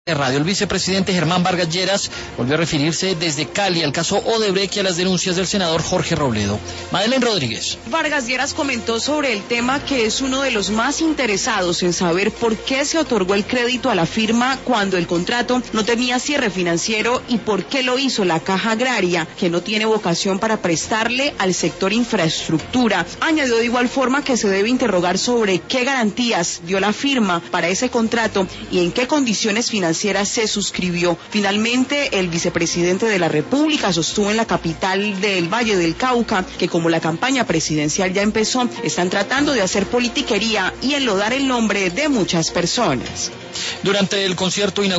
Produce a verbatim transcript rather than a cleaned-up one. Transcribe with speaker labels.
Speaker 1: Radio. El vicepresidente Germán Vargas Lleras volvió a referirse desde Cali al caso Odebrecht y a las denuncias del senador Jorge Robledo. Madeleine Rodríguez.
Speaker 2: Vargas Lleras comentó sobre el tema que es uno de los más interesados en saber por qué se otorgó el crédito a la firma cuando el contrato no tenía cierre financiero y por qué lo hizo la Caja Agraria, que no tiene vocación para prestarle al sector infraestructura. Añadió de igual forma que se debe interrogar sobre qué garantías dio la firma para ese contrato y en qué condiciones financieras se suscribió. Finalmente, el vicepresidente de la República sostuvo en la capital del Valle del Cauca que como la campaña presidencial ya empezó, están tratando de hacer politiquería y enlodar el nombre de muchas personas.
Speaker 1: Durante el concierto inaugural